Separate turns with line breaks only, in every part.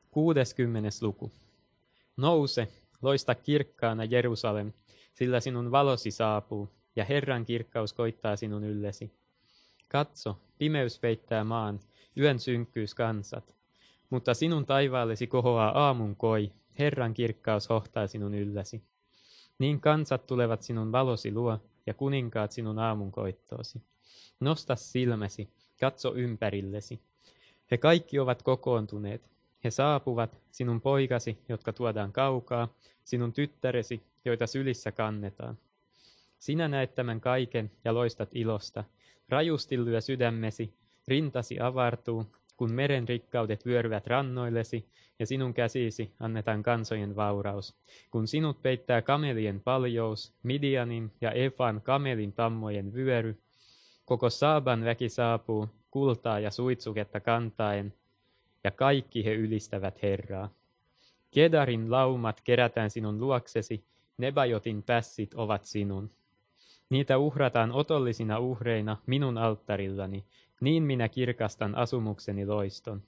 60. luku. Nouse, loista kirkkaana Jerusalem, sillä sinun valosi saapuu, ja Herran kirkkaus koittaa sinun yllesi. Katso, pimeys peittää maan, yön synkkyys kansat. Mutta sinun taivaallesi kohoaa aamun koi, Herran kirkkaus hohtaa sinun ylläsi. Niin kansat tulevat sinun valosi luo, ja kuninkaat sinun aamun koittoosi. Nosta silmäsi, katso ympärillesi. He kaikki ovat kokoontuneet. He saapuvat, sinun poikasi, jotka tuodaan kaukaa, sinun tyttäresi, joita sylissä kannetaan. Sinä näet tämän kaiken ja loistat ilosta. Rajusti lyö sydämesi, rintasi avartuu, kun meren rikkaudet vyöryvät rannoillesi, ja sinun käsisi annetaan kansojen vauraus. Kun sinut peittää kamelien paljous, Midianin ja Efan kamelin tammojen vyöry, koko Saaban väki saapuu, kultaa ja suitsuketta kantaen, ja kaikki he ylistävät Herraa. Kedarin laumat kerätään sinun luoksesi, Nebajotin pässit ovat sinun. Niitä uhrataan otollisina uhreina minun alttarillani, niin minä kirkastan asumukseni loiston.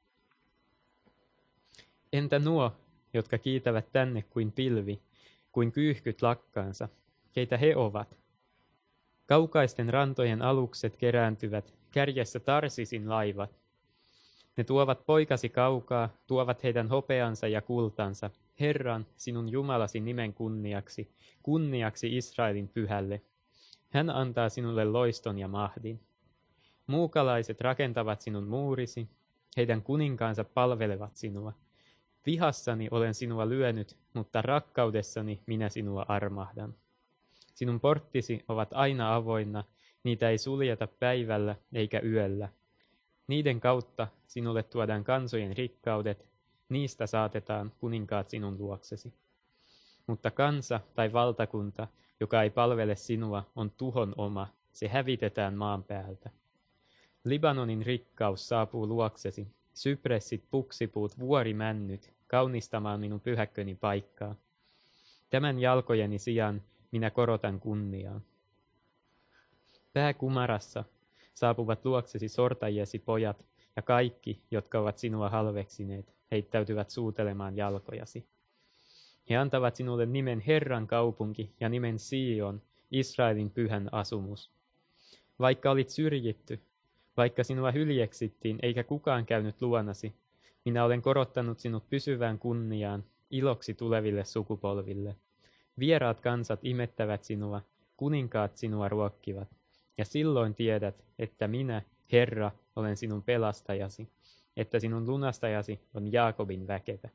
Entä nuo, jotka kiitävät tänne kuin pilvi, kuin kyyhkyt lakkaansa, keitä he ovat? Kaukaisten rantojen alukset kerääntyvät, kärjessä Tarsisin laivat. Ne tuovat poikasi kaukaa, tuovat heidän hopeansa ja kultansa, Herran, sinun Jumalasi nimen kunniaksi, kunniaksi Israelin pyhälle. Hän antaa sinulle loiston ja mahdin. Muukalaiset rakentavat sinun muurisi, heidän kuninkaansa palvelevat sinua. Vihassani olen sinua lyönyt, mutta rakkaudessani minä sinua armahdan. Sinun porttisi ovat aina avoinna, niitä ei suljeta päivällä eikä yöllä. Niiden kautta sinulle tuodaan kansojen rikkaudet, niistä saatetaan kuninkaat sinun luoksesi. Mutta kansa tai valtakunta, joka ei palvele sinua, on tuhon oma, se hävitetään maan päältä. Libanonin rikkaus saapuu luoksesi, sypressit, puksipuut, vuorimännyt, kaunistamaan minun pyhäkköni paikkaa. Tämän jalkojeni sijaan minä korotan kunniaa. Pääkumarassa saapuvat luoksesi sortajiesi pojat, ja kaikki, jotka ovat sinua halveksineet, heittäytyvät suutelemaan jalkojasi. He antavat sinulle nimen Herran kaupunki ja nimen Sion, Israelin pyhän asumus. Vaikka olit syrjitty, vaikka sinua hyljeksittiin eikä kukaan käynyt luonasi, minä olen korottanut sinut pysyvään kunniaan, iloksi tuleville sukupolville. Vieraat kansat imettävät sinua, kuninkaat sinua ruokkivat, ja silloin tiedät, että minä, Herra, olen sinun pelastajasi, että sinun lunastajasi on Jaakobin väkevä.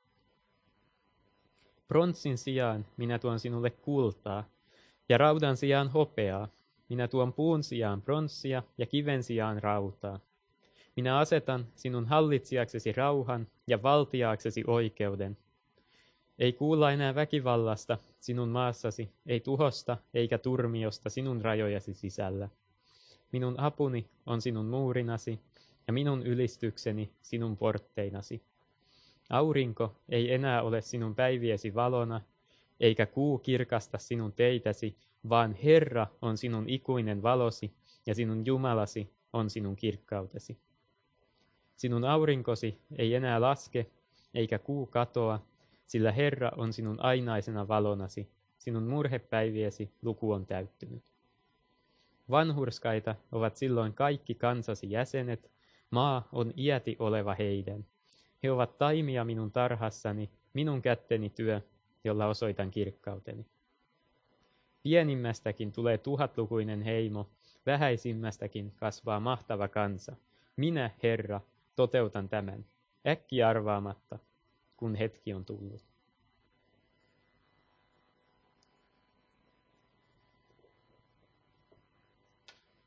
Pronssin sijaan minä tuon sinulle kultaa, ja raudan sijaan hopeaa. Minä tuon puun sijaan pronssia ja kiven sijaan rautaa. Minä asetan sinun hallitsijaksesi rauhan ja valtiaaksesi oikeuden. Ei kuulla enää väkivallasta sinun maassasi, ei tuhosta eikä turmiosta sinun rajojasi sisällä. Minun apuni on sinun muurinasi ja minun ylistykseni sinun portteinasi. Aurinko ei enää ole sinun päiviesi valona, eikä kuu kirkasta sinun teitäsi, vaan Herra on sinun ikuinen valosi ja sinun Jumalasi on sinun kirkkautesi. Sinun aurinkosi ei enää laske, eikä kuu katoa, sillä Herra on sinun ainaisena valonasi, sinun murhepäiviesi luku on täyttynyt. Vanhurskaita ovat silloin kaikki kansasi jäsenet, maa on iäti oleva heidän. He ovat taimia minun tarhassani, minun kätteni työ, jolla osoitan kirkkauteni. Pienimmästäkin tulee tuhatlukuinen heimo, vähäisimmästäkin kasvaa mahtava kansa. Minä, Herra, toteutan tämän, äkkiä arvaamatta, kun hetki on tullut.